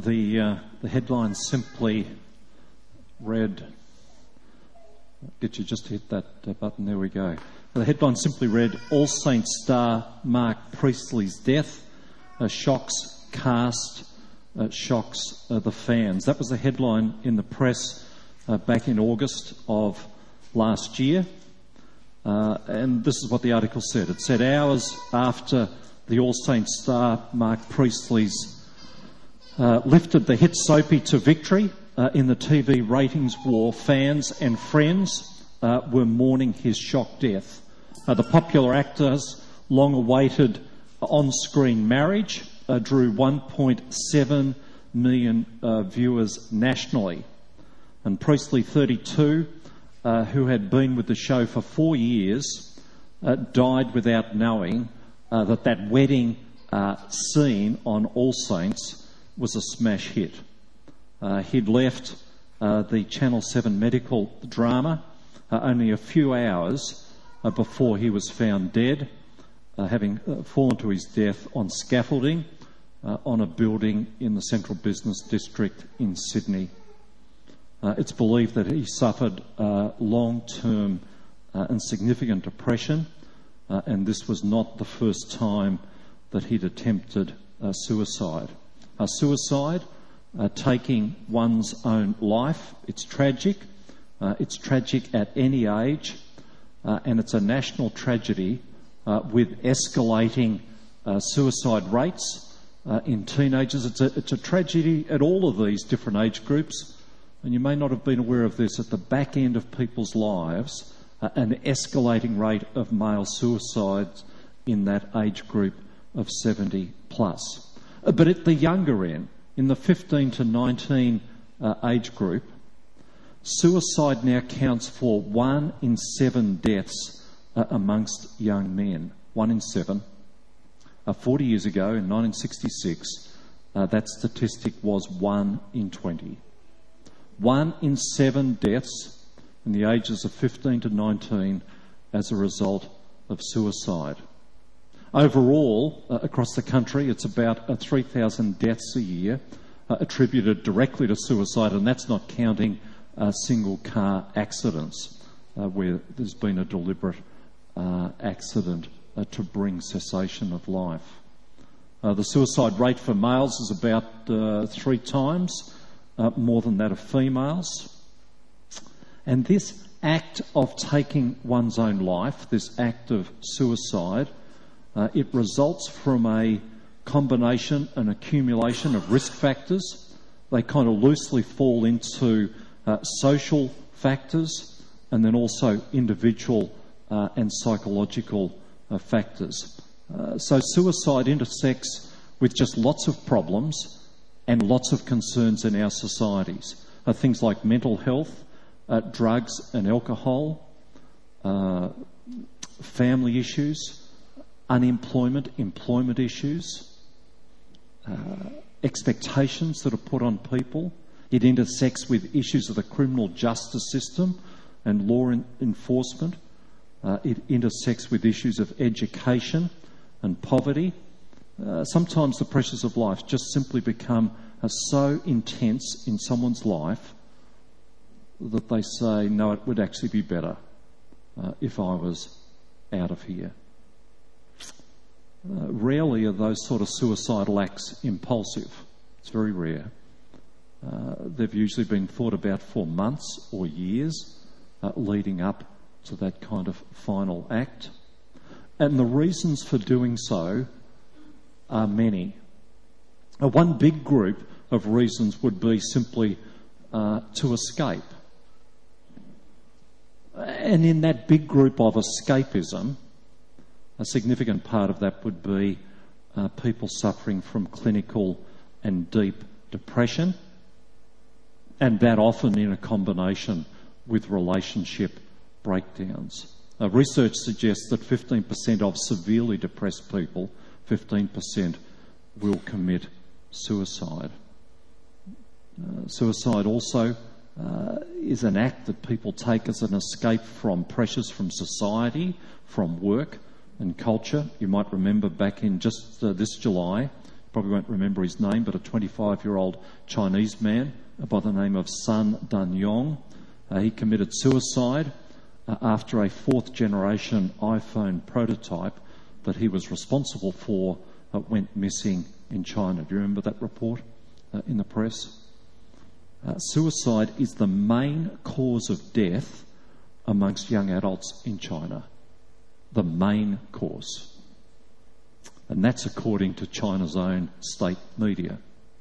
The headline simply read, did you just hit that button? There we go. The headline simply read, All Saints star Mark Priestley's death shocks cast, shocks the fans. That was the headline in the press back in August of last year. And this is what the article said. It said, hours after the All Saints star Mark Priestley's lifted the hit soapie to victory in the TV ratings war, fans and friends were mourning his shock death. The popular actor's long-awaited on-screen marriage drew 1.7 million viewers nationally. And Priestley, 32, who had been with the show for 4 years, died without knowing that wedding scene on All Saints was a smash hit. He'd left the Channel 7 medical drama only a few hours before he was found dead, having fallen to his death on scaffolding on a building in the Central Business District in Sydney. It's believed that he suffered long-term and significant depression, and this was not the first time that he'd attempted suicide. Suicide, taking one's own life, it's tragic. It's tragic at any age, and it's a national tragedy with escalating suicide rates in teenagers. It's a tragedy at all of these different age groups, and you may not have been aware of this. At the back end of people's lives, an escalating rate of male suicides in that age group of 70 plus. But at the younger end, in the 15 to 19 age group, suicide now counts for 1 in 7 deaths amongst young men. 1 in 7. 40 years ago, in 1966, that statistic was 1 in 20. 1 in 7 deaths in the ages of 15 to 19 as a result of suicide. Overall, across the country, it's about 3,000 deaths a year attributed directly to suicide, and that's not counting single car accidents where there's been a deliberate accident to bring cessation of life. The suicide rate for males is about 3 times more than that of females. And this act of taking one's own life, this act of suicide, it results from a combination and accumulation of risk factors. They kind of loosely fall into social factors and then also individual and psychological factors. So suicide intersects with just lots of problems and lots of concerns in our societies. Things like mental health, drugs and alcohol, family issues, unemployment, employment issues, expectations that are put on people. It intersects with issues of the criminal justice system and law enforcement. It intersects with issues of education and poverty. Sometimes the pressures of life just simply become so intense in someone's life that they say, no, it would actually be better if I was out of here. Rarely are those sort of suicidal acts impulsive. It's very rare. They've usually been thought about for months or years leading up to that kind of final act. And the reasons for doing so are many. One big group of reasons would be simply to escape. And in that big group of escapism, a significant part of that would be people suffering from clinical and deep depression, and that often in a combination with relationship breakdowns. Research suggests that 15% of severely depressed people, 15% will commit suicide. Suicide also is an act that people take as an escape from pressures from society, from work and culture. You might remember back in just this July, probably won't remember his name, but a 25-year-old Chinese man by the name of Sun Danyong. He committed suicide after a fourth-generation iPhone prototype that he was responsible for went missing in China. Do you remember that report in the press? Suicide is the main cause of death amongst young adults in China. The main cause. And that's according to China's own state media.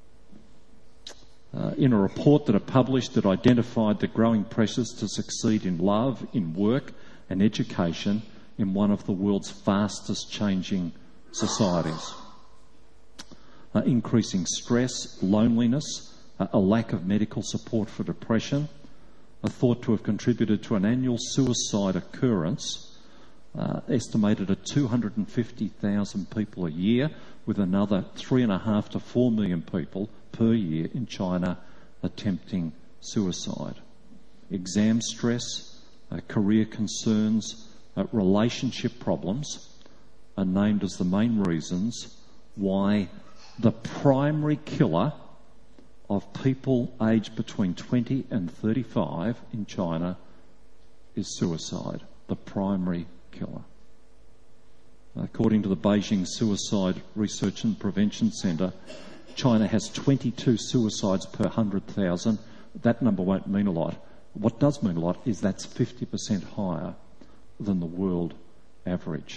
In a report that it published that identified the growing pressures to succeed in love, in work and education in one of the world's fastest changing societies. Increasing stress, loneliness, a lack of medical support for depression are thought to have contributed to an annual suicide occurrence estimated at 250,000 people a year, with another 3.5 to 4 million people per year in China attempting suicide. Exam stress, career concerns, relationship problems are named as the main reasons why the primary killer of people aged between 20 and 35 in China is suicide. The primary killer. According to the Beijing Suicide Research and Prevention Centre, China has 22 suicides per 100,000. That number won't mean a lot. What does mean a lot is that's 50% higher than the world average.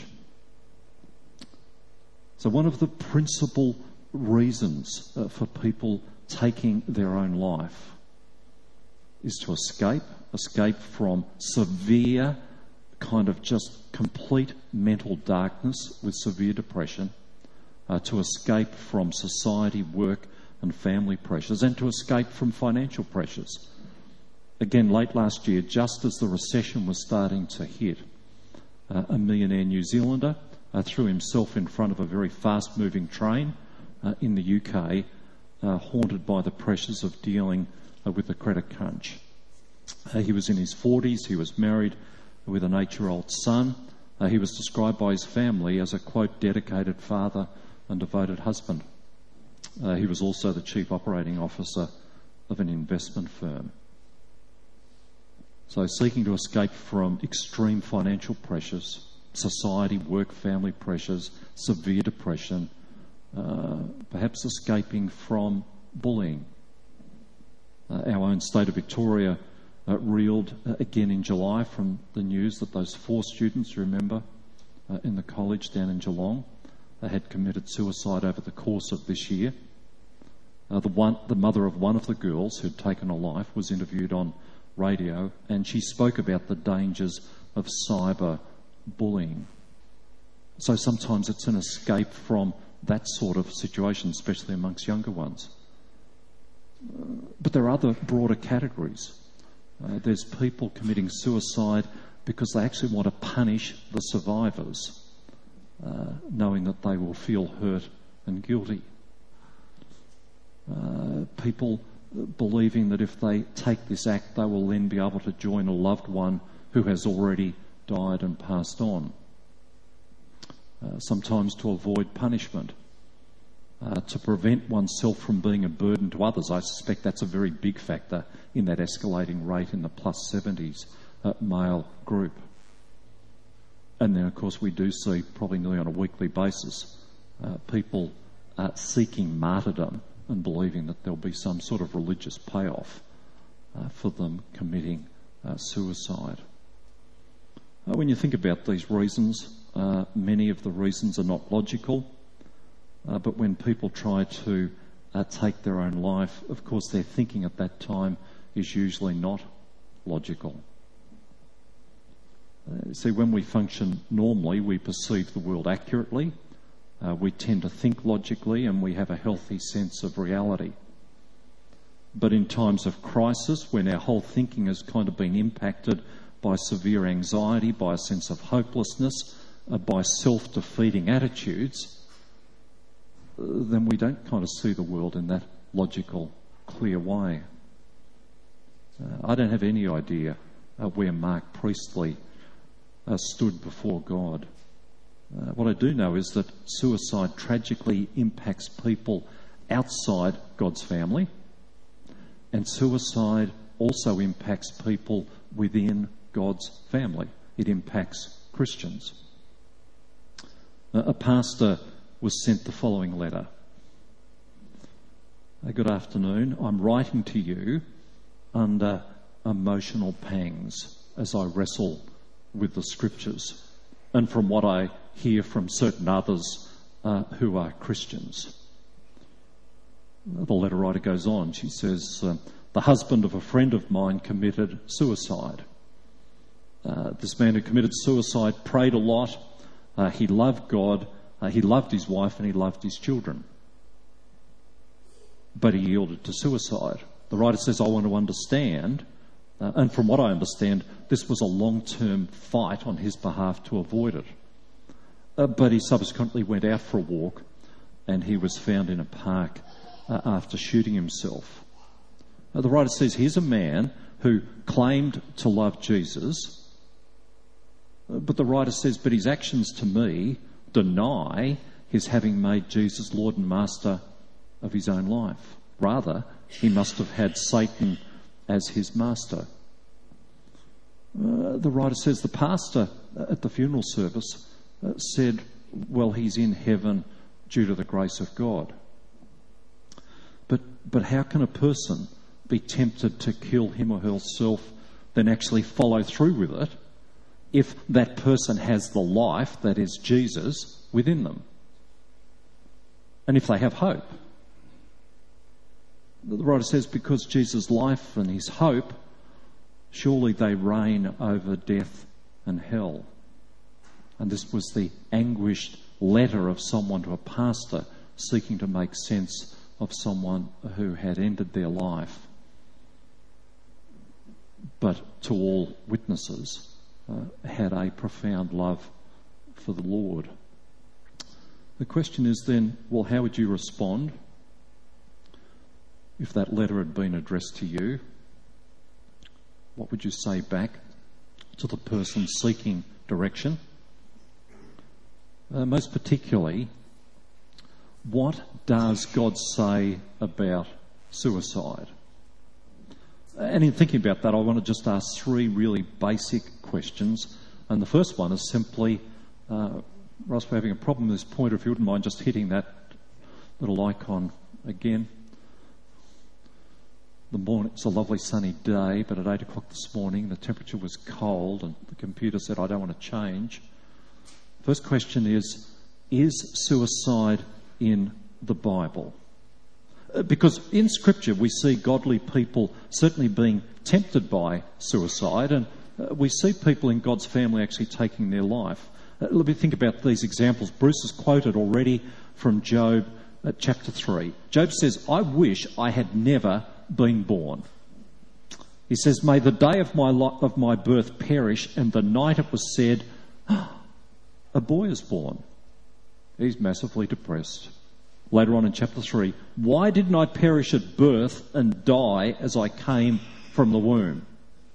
So one of the principal reasons for people taking their own life is to escape from severe kind of just complete mental darkness with severe depression, to escape from society, work and family pressures, and to escape from financial pressures. Again, late last year, just as the recession was starting to hit, a millionaire New Zealander threw himself in front of a very fast-moving train in the UK, haunted by the pressures of dealing with the credit crunch. He was in his 40s, he was married with an 8-year-old son. He was described by his family as a, quote, dedicated father and devoted husband. He was also the chief operating officer of an investment firm. So seeking to escape from extreme financial pressures, society, work, family pressures, severe depression, perhaps escaping from bullying. Our own state of Victoria reeled again in July from the news that those 4 students, you remember, in the college down in Geelong, had committed suicide over the course of this year. The mother of one of the girls who'd taken her life was interviewed on radio, and she spoke about the dangers of cyber bullying. So sometimes it's an escape from that sort of situation, especially amongst younger ones. But there are other broader categories. There's people committing suicide because they actually want to punish the survivors, knowing that they will feel hurt and guilty. People believing that if they take this act, they will then be able to join a loved one who has already died and passed on. Sometimes to avoid punishment, to prevent oneself from being a burden to others. I suspect that's a very big factor in that escalating rate in the plus 70s male group. And then, of course, we do see, probably nearly on a weekly basis, people seeking martyrdom and believing that there'll be some sort of religious payoff for them committing suicide. When you think about these reasons, many of the reasons are not logical, but when people try to take their own life, of course their thinking at that time is usually not logical. See, when we function normally, we perceive the world accurately, we tend to think logically, and we have a healthy sense of reality. But in times of crisis, when our whole thinking has kind of been impacted by severe anxiety, by a sense of hopelessness, by self-defeating attitudes, then we don't kind of see the world in that logical, clear way. I don't have any idea where Mark Priestley stood before God. What I do know is that suicide tragically impacts people outside God's family, and suicide also impacts people within God's family. It impacts Christians. A pastor was sent the following letter. Good afternoon. I'm writing to you under emotional pangs as I wrestle with the scriptures and from what I hear from certain others who are Christians. The letter writer goes on. She says, the husband of a friend of mine committed suicide. This man who committed suicide prayed a lot. He loved God. He loved his wife and he loved his children. But he yielded to suicide. The writer says, I want to understand, and from what I understand, this was a long-term fight on his behalf to avoid it. But he subsequently went out for a walk and he was found in a park after shooting himself. The writer says, here's a man who claimed to love Jesus, but the writer says, but his actions to me deny his having made Jesus Lord and Master of his own life. Rather, he must have had Satan as his master. The writer says the pastor at the funeral service said, well, he's in heaven due to the grace of God. But how can a person be tempted to kill him or herself, then actually follow through with it, if that person has the life that is Jesus within them? And if they have hope? The writer says, because Jesus' life and his hope, surely they reign over death and hell. And this was the anguished letter of someone to a pastor seeking to make sense of someone who had ended their life. But to all witnesses, had a profound love for the Lord. The question is then, well, how would you respond if that letter had been addressed to you? What would you say back to the person seeking direction? Most particularly, what does God say about suicide? And in thinking about that, I want to just ask three really basic questions. And the first one is simply, Ross, we're having a problem with this pointer. If you wouldn't mind just hitting that little icon again. The morning, it's a lovely sunny day, but at 8 o'clock this morning the temperature was cold and the computer said, I don't want to change. First question is suicide in the Bible? Because in Scripture we see godly people certainly being tempted by suicide, and we see people in God's family actually taking their life. Let me think about these examples. Bruce has quoted already from Job chapter 3. Job says, I wish I had never been born. He says, may the day of my birth perish, and the night it was said, a boy is born. He's massively depressed. Later on in chapter 3, why didn't I perish at birth and die as I came from the womb?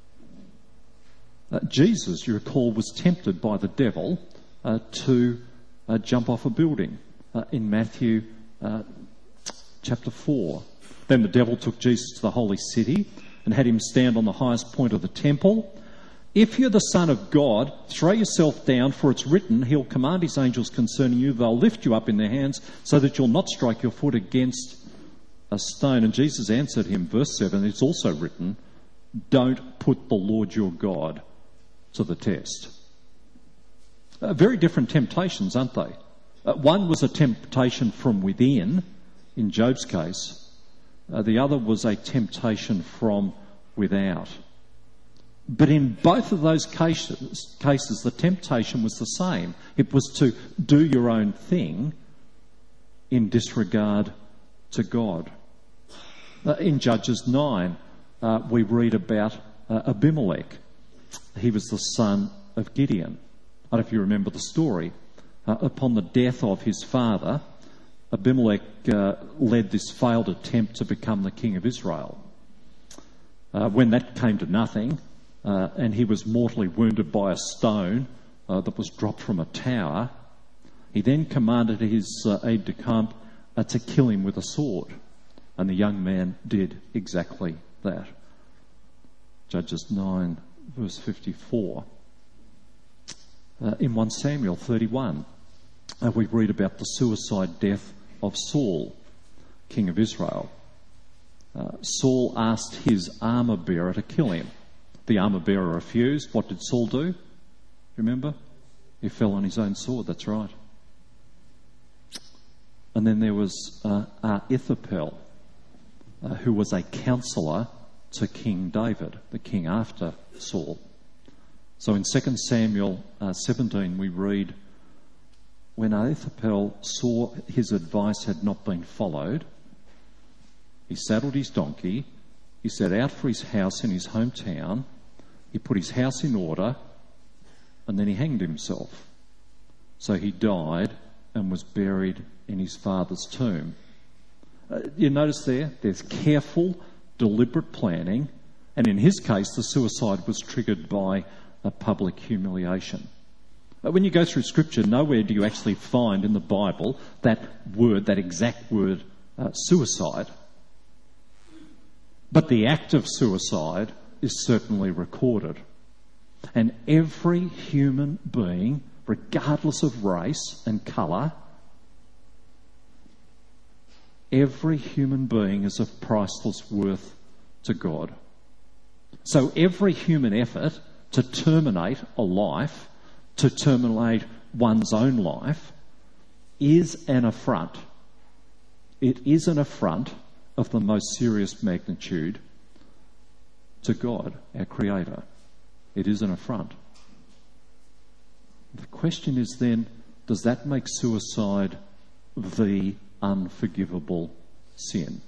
Jesus, you recall, was tempted by the devil to jump off a building in Matthew chapter 4. Then the devil took Jesus to the holy city and had him stand on the highest point of the temple. If you're the Son of God, throw yourself down, for it's written, he'll command his angels concerning you, they'll lift you up in their hands so that you'll not strike your foot against a stone. And Jesus answered him, verse 7, it's also written, don't put the Lord your God to the test. Very different temptations, aren't they? One was a temptation from within, in Job's case. The other was a temptation from without. But in both of those cases, the temptation was the same. It was to do your own thing in disregard to God. In Judges 9, we read about Abimelech. He was the son of Gideon. I don't know if you remember the story. Upon the death of his father, Abimelech led this failed attempt to become the king of Israel. When that came to nothing, and he was mortally wounded by a stone that was dropped from a tower, He then commanded his aide-de-camp to kill him with a sword. And the young man did exactly that. Judges 9, verse 54. In 1 Samuel 31, we read about the suicide death of Saul, king of Israel. Saul asked his armour-bearer to kill him. The armour-bearer refused. What did Saul do? Remember? He fell on his own sword, that's right. And then there was Ahithophel, who was a counsellor to King David, the king after Saul. So in 2 Samuel 17 we read, when Ahithophel saw his advice had not been followed, he saddled his donkey, he set out for his house in his hometown, he put his house in order, and then he hanged himself. So he died and was buried in his father's tomb. You notice there's careful, deliberate planning, and in his case the suicide was triggered by a public humiliation. When you go through Scripture, nowhere do you actually find in the Bible that exact word, suicide. But the act of suicide is certainly recorded. And every human being, regardless of race and colour, every human being is of priceless worth to God. So every human effort to terminate a life, to terminate one's own life, is an affront. It is an affront of the most serious magnitude to God, our Creator. It is an affront. The question is then, does that make suicide the unforgivable sin?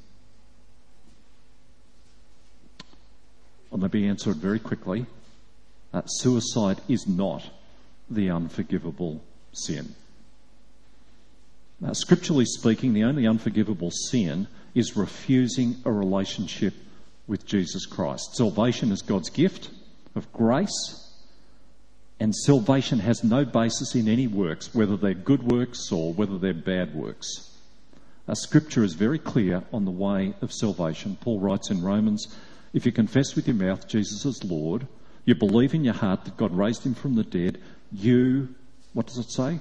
Well, let me answer it very quickly. Suicide is not the unforgivable sin. Scripturally speaking, the only unforgivable sin is refusing a relationship with Jesus Christ. Salvation is God's gift of grace, and salvation has no basis in any works, whether they're good works or whether they're bad works. Scripture is very clear on the way of salvation. Paul writes in Romans, if you confess with your mouth Jesus is Lord, you believe in your heart that God raised him from the dead, you, what does it say?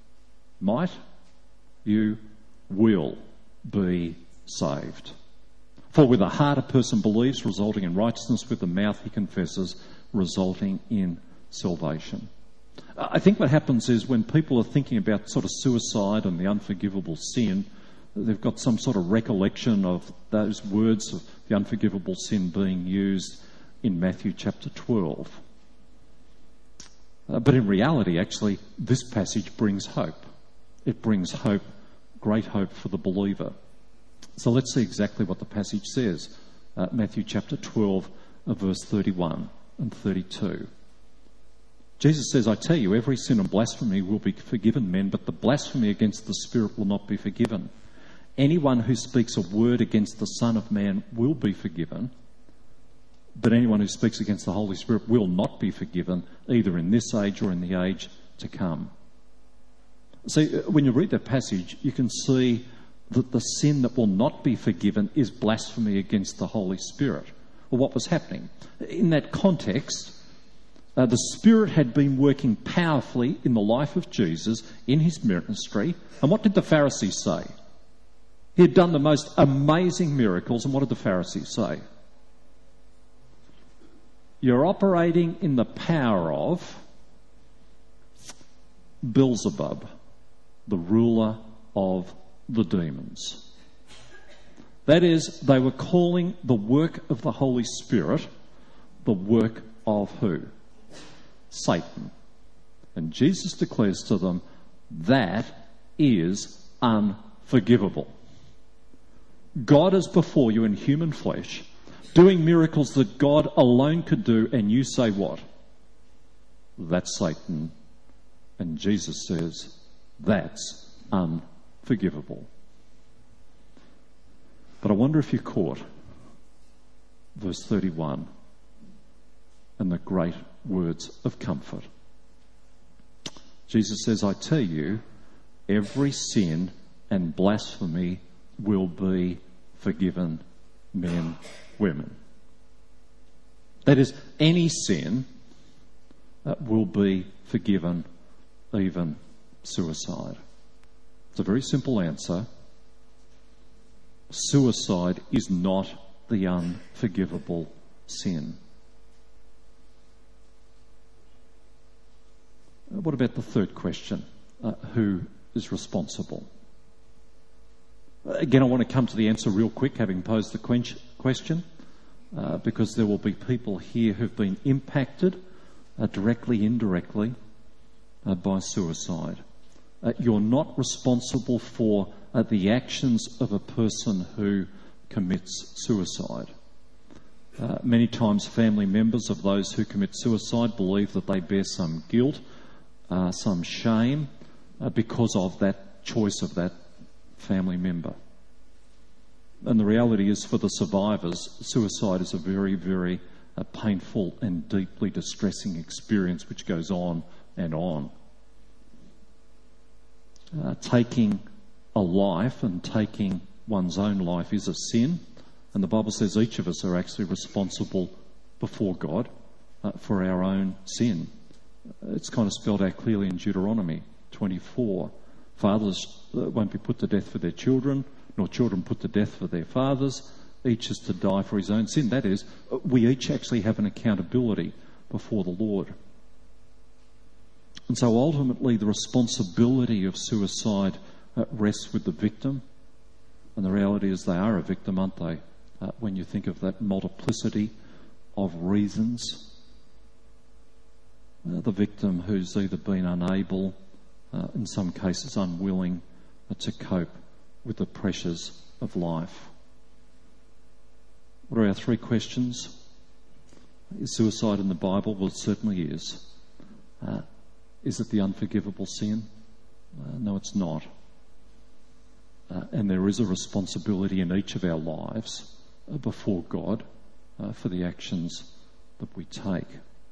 You will be saved. For with the heart a person believes, resulting in righteousness, with the mouth he confesses, resulting in salvation. I think what happens is when people are thinking about sort of suicide and the unforgivable sin, they've got some sort of recollection of those words of the unforgivable sin being used in Matthew chapter 12. But in reality, actually, this passage brings hope. It brings hope, great hope for the believer. So let's see exactly what the passage says. Matthew chapter 12, verse 31 and 32. Jesus says, I tell you, every sin and blasphemy will be forgiven men, but the blasphemy against the Spirit will not be forgiven. Anyone who speaks a word against the Son of Man will be forgiven, but anyone who speaks against the Holy Spirit will not be forgiven, either in this age or in the age to come. See, when you read that passage, you can see that the sin that will not be forgiven is blasphemy against the Holy Spirit. Well, what was happening? In that context, the Spirit had been working powerfully in the life of Jesus, in his ministry. And what did the Pharisees say? He had done the most amazing miracles, and what did the Pharisees say? You're operating in the power of Beelzebub, the ruler of the demons. That is, they were calling the work of the Holy Spirit the work of who? Satan. And Jesus declares to them, that is unforgivable. God is before you in human flesh, doing miracles that God alone could do, and you say what? That's Satan. And Jesus says, that's unforgivable. But I wonder if you caught verse 31 and the great words of comfort. Jesus says, I tell you, every sin and blasphemy will be forgiven men, women. That is, any sin will be forgiven, even suicide. It's a very simple answer. Suicide is not the unforgivable sin. What about the third question? Who is responsible? Again, I want to come to the answer real quick, having posed the question, because there will be people here who've been impacted directly, indirectly, by suicide. You're not responsible for the actions of a person who commits suicide. Many times family members of those who commit suicide believe that they bear some guilt, some shame, because of that choice of that family member. And the reality is, for the survivors, suicide is a very, very painful and deeply distressing experience which goes on and on. Taking a life and taking one's own life is a sin, and the Bible says each of us are actually responsible before God for our own sin. It's kind of spelled out clearly in Deuteronomy 24. Fathers won't be put to death for their children, nor children put to death for their fathers. Each is to die for his own sin. That is, we each actually have an accountability before the Lord. And so ultimately the responsibility of suicide rests with the victim. And the reality is they are a victim, aren't they? When you think of that multiplicity of reasons. The victim who's either been unable, in some cases unwilling, to cope with the pressures of life. What are our three questions? Is suicide in the Bible? Well, it certainly is. Is it the unforgivable sin? No, it's not. And there is a responsibility in each of our lives before God for the actions that we take.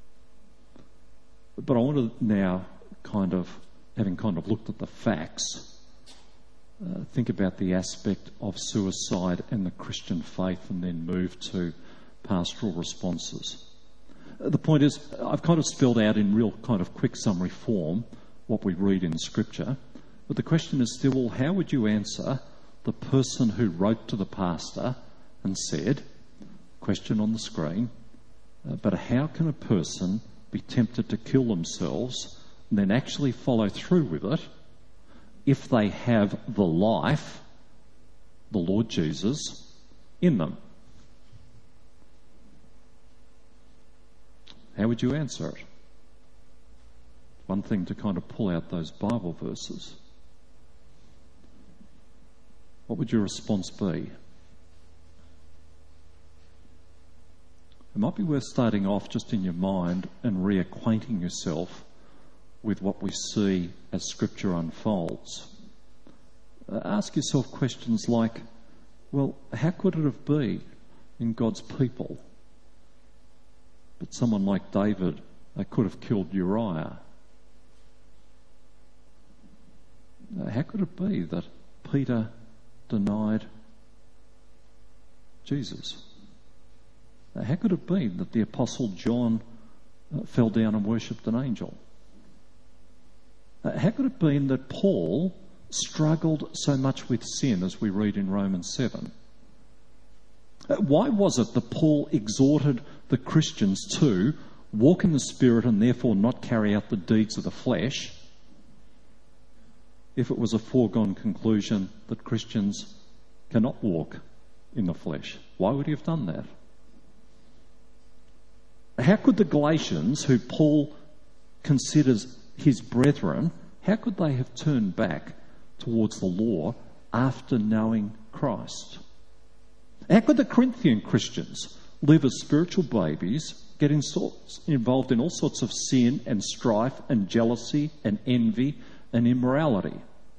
But I want to now having looked at the facts, think about the aspect of suicide and the Christian faith, and then move to pastoral responses. The point is, I've kind of spelled out in real kind of quick summary form what we read in Scripture, but the question is still, well, how would you answer the person who wrote to the pastor and said, question on the screen, but how can a person be tempted to kill themselves and then actually follow through with it if they have the life, the Lord Jesus, in them? How would you answer it? One thing to kind of pull out those Bible verses. What would your response be? It might be worth starting off just in your mind and reacquainting yourself with what we see as Scripture unfolds. Ask yourself questions like, well, how could it have been in God's people that someone like David could have killed Uriah? How could it be that Peter denied Jesus? How could it be that the Apostle John fell down and worshipped an angel? How could it be that Paul struggled so much with sin, as we read in Romans 7? Why was it that Paul exhorted the Christians to walk in the Spirit and therefore not carry out the deeds of the flesh, if it was a foregone conclusion that Christians cannot walk in the flesh? Why would he have done that? How could the Galatians, who Paul considers his brethren, how could they have turned back towards the law after knowing Christ? How could the Corinthian Christians live as spiritual babies, get involved in all sorts of sin and strife and jealousy and envy and immorality?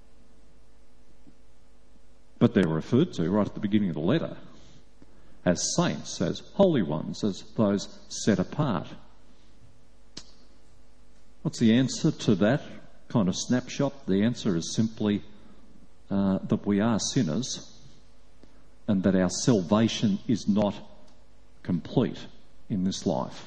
But they're referred to right at the beginning of the letter as saints, as holy ones, as those set apart. What's the answer to that kind of snapshot? The answer is simply that we are sinners and that our salvation is not complete in this life.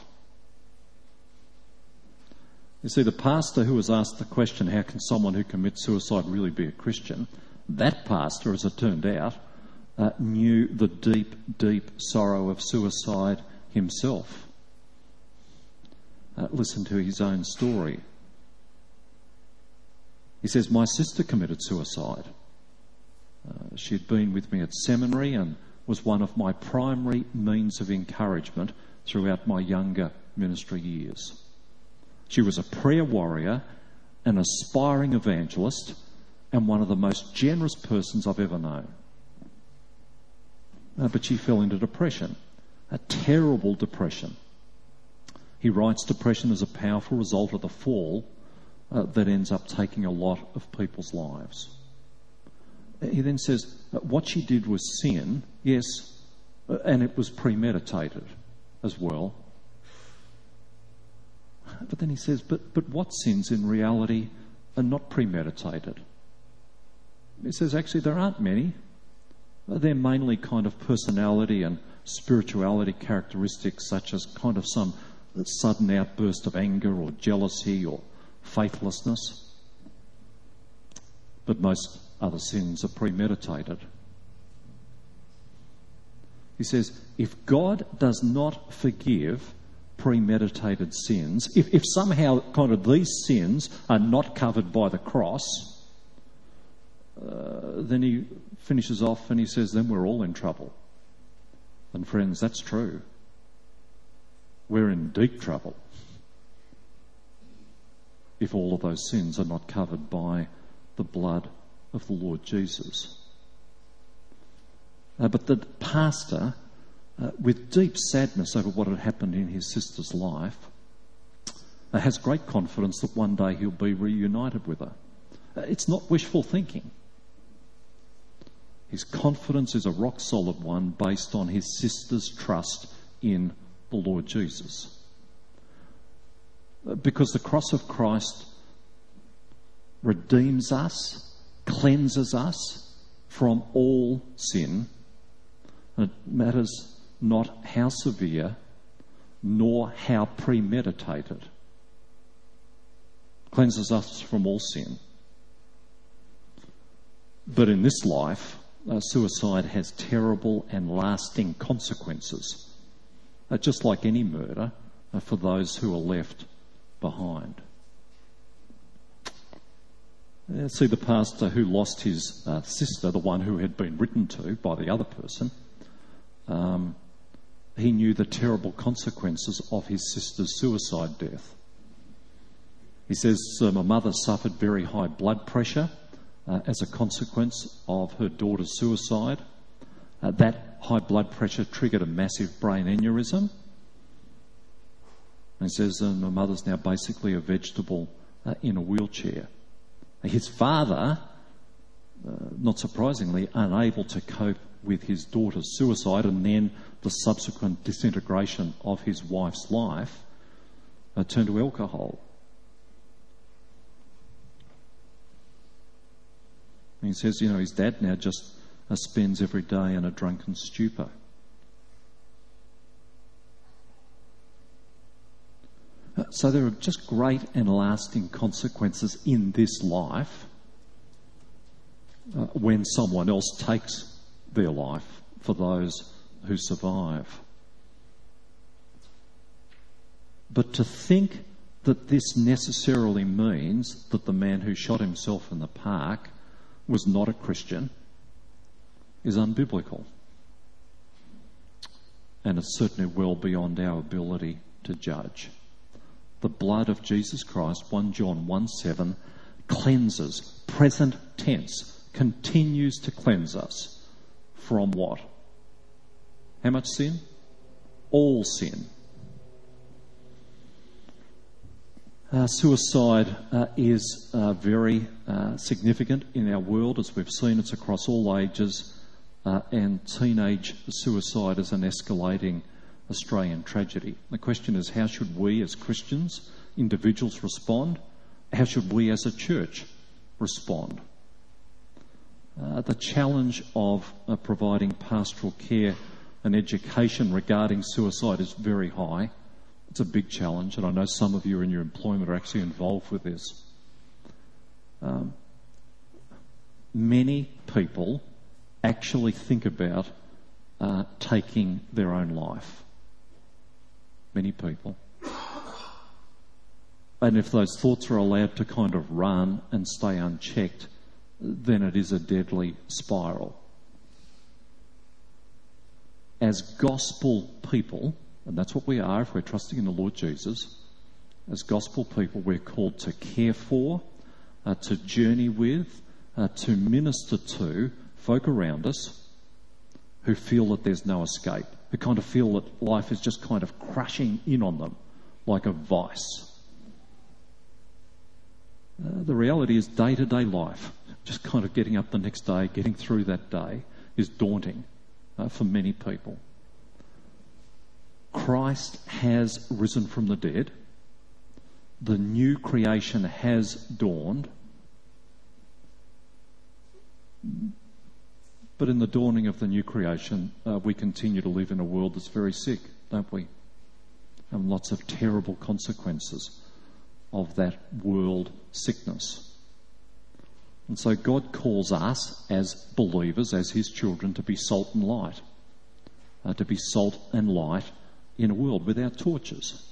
You see, the pastor who was asked the question, how can someone who commits suicide really be a Christian? That pastor, as it turned out, knew the deep, deep sorrow of suicide himself. Listen to his own story. He says, my sister committed suicide. She had been with me at seminary and was one of my primary means of encouragement throughout my younger ministry years. She was a prayer warrior, an aspiring evangelist, and one of the most generous persons I've ever known. But she fell into depression, a terrible depression. He writes depression is a powerful result of the fall that ends up taking a lot of people's lives. He then says, what she did was sin, yes, and it was premeditated as well. But then he says, but what sins in reality are not premeditated? He says, actually, there aren't many. They're mainly kind of personality and spirituality characteristics, such as kind of some sudden outburst of anger or jealousy or faithlessness. But most other sins are premeditated. He says, if God does not forgive premeditated sins, if somehow kind of these sins are not covered by the cross, then he finishes off and he says, then we're all in trouble. And friends, that's true. We're in deep trouble if all of those sins are not covered by the blood of the Lord Jesus. But the pastor, with deep sadness over what had happened in his sister's life, has great confidence that one day he'll be reunited with her. It's not wishful thinking. His confidence is a rock-solid one based on his sister's trust in the Lord Jesus. Because the cross of Christ redeems us, cleanses us from all sin. It matters not how severe nor how premeditated. Cleanses us from all sin. But in this life, suicide has terrible and lasting consequences, just like any murder, for those who are left behind. See, the pastor who lost his sister, the one who had been written to by the other person, he knew the terrible consequences of his sister's suicide death. He says, my mother suffered very high blood pressure as a consequence of her daughter's suicide. That high blood pressure triggered a massive brain aneurysm. And he says, my mother's now basically a vegetable in a wheelchair. His father, not surprisingly, unable to cope with his daughter's suicide and then the subsequent disintegration of his wife's life, turned to alcohol. And he says, his dad now just spends every day in a drunken stupor. So there are just great and lasting consequences in this life when someone else takes their life for those who survive. But to think that this necessarily means that the man who shot himself in the park was not a Christian is unbiblical. And it's certainly well beyond our ability to judge. The blood of Jesus Christ, 1 John 1:7, cleanses, present tense, continues to cleanse us from what? How much sin? All sin. Suicide is very significant in our world, as we've seen. It's across all ages, and teenage suicide is an escalating Australian tragedy. The question is, how should we as Christians, individuals, respond? How should we as a church respond? The challenge of providing pastoral care and education regarding suicide is very high. It's a big challenge, and I know some of you in your employment are actually involved with this. Many people actually think about taking their own life. Many people. And if those thoughts are allowed to kind of run and stay unchecked, then it is a deadly spiral. As gospel people, and that's what we are if we're trusting in the Lord Jesus, as gospel people we're called to care for, to journey with, to minister to folk around us who feel that there's no escape, who kind of feel that life is just kind of crushing in on them like a vice. The reality is day-to-day life, just kind of getting up the next day, getting through that day, is daunting for many people. Christ has risen from the dead. The new creation has dawned. But in the dawning of the new creation, we continue to live in a world that's very sick, don't we? And lots of terrible consequences of that world sickness. And so God calls us as believers, as his children, to be salt and light. To be salt and light in a world without torches.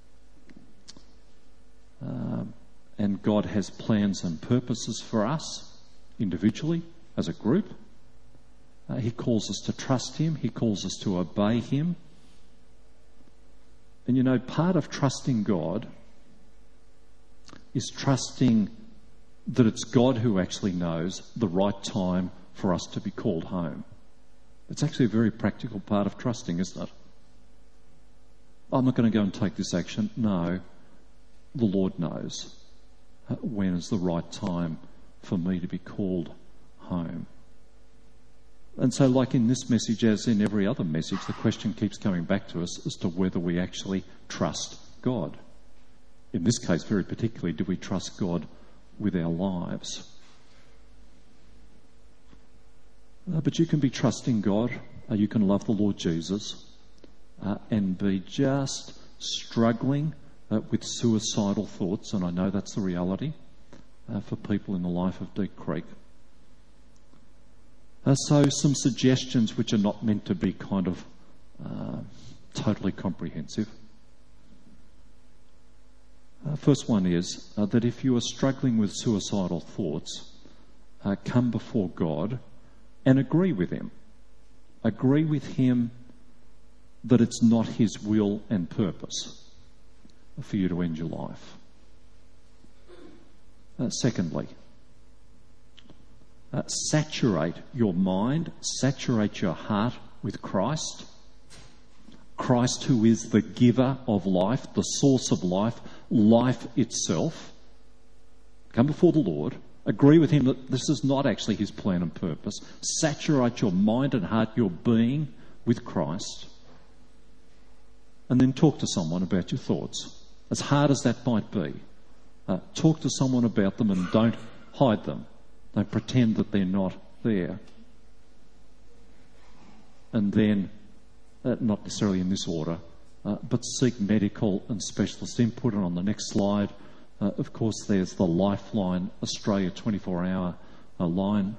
And God has plans and purposes for us, individually, as a group. He calls us to trust him. He calls us to obey him. And you know, part of trusting God is trusting that it's God who actually knows the right time for us to be called home. It's actually a very practical part of trusting, isn't it? I'm not going to go and take this action. No, the Lord knows when is the right time for me to be called home. And so, like in this message, as in every other message, the question keeps coming back to us as to whether we actually trust God. In this case, very particularly, do we trust God with our lives? But you can be trusting God. You can love the Lord Jesus and be just struggling with suicidal thoughts, and I know that's the reality for people in the life of Deep Creek. So some suggestions which are not meant to be kind of totally comprehensive. First one is that if you are struggling with suicidal thoughts, come before God and agree with him. Agree with him that it's not his will and purpose for you to end your life. Secondly, saturate your mind, saturate your heart with Christ. Christ, who is the giver of life, the source of life, life itself. Come before the Lord. Agree with him that this is not actually his plan and purpose. Saturate your mind and heart, your being, with Christ. And then talk to someone about your thoughts. As hard as that might be, talk to someone about them and don't hide them. Don't pretend that they're not there. And then, not necessarily in this order, but seek medical and specialist input. And on the next slide, of course, there's the Lifeline Australia 24-hour line,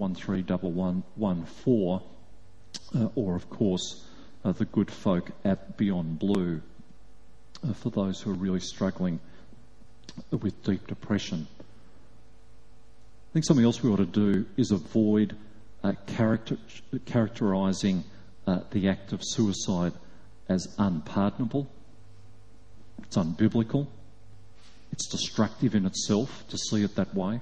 131114, or of course, the good folk at Beyond Blue, for those who are really struggling with deep depression. I think something else we ought to do is avoid characterising the act of suicide as unpardonable. It's unbiblical. It's destructive in itself to see it that way.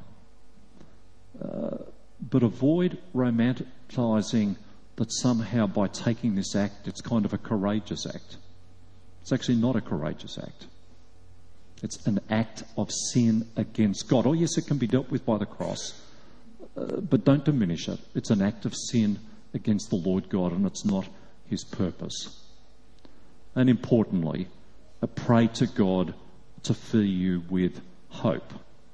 But avoid romanticising that somehow by taking this act, it's kind of a courageous act. It's actually not a courageous act. It's an act of sin against God. Oh, yes, it can be dealt with by the cross, but don't diminish it. It's an act of sin against the Lord God, and it's not his purpose. And importantly, pray to God to fill you with hope.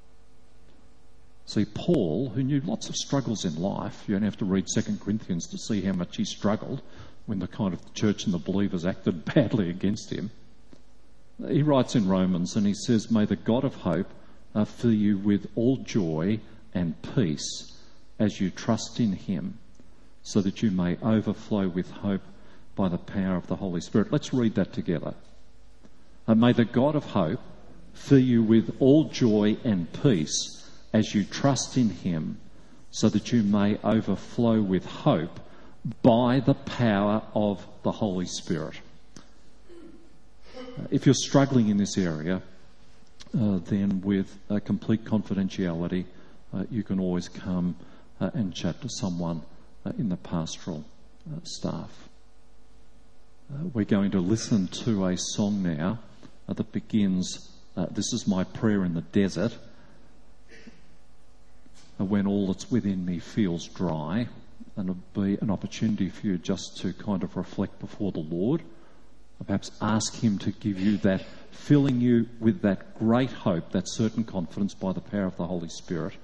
See, Paul, who knew lots of struggles in life, you don't have to read 2 Corinthians to see how much he struggled when the kind of church and the believers acted badly against him. He writes in Romans and he says, "May the God of hope fill you with all joy and peace as you trust in him, so that you may overflow with hope by the power of the Holy Spirit." Let's read that together. "May the God of hope fill you with all joy and peace as you trust in him, so that you may overflow with hope by the power of the Holy Spirit." If you're struggling in this area, then with complete confidentiality, you can always come and chat to someone in the pastoral staff. We're going to listen to a song now that begins, "This is my prayer in the desert, when all that's within me feels dry," and it'll be an opportunity for you just to kind of reflect before the Lord, perhaps ask him to give you that, filling you with that great hope, that certain confidence by the power of the Holy Spirit.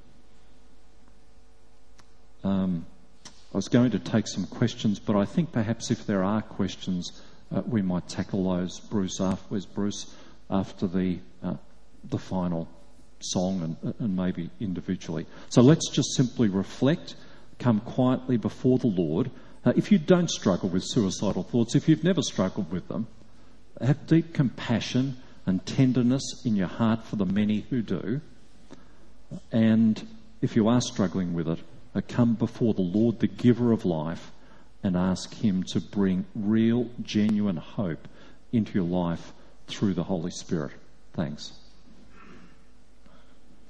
I was going to take some questions, but I think perhaps if there are questions, we might tackle those. Where's Bruce? After the final song and maybe individually. So let's just simply reflect, come quietly before the Lord. If you don't struggle with suicidal thoughts, if you've never struggled with them, have deep compassion and tenderness in your heart for the many who do. And if you are struggling with it, come before the Lord, the giver of life, and ask him to bring real, genuine hope into your life through the Holy Spirit. Thanks.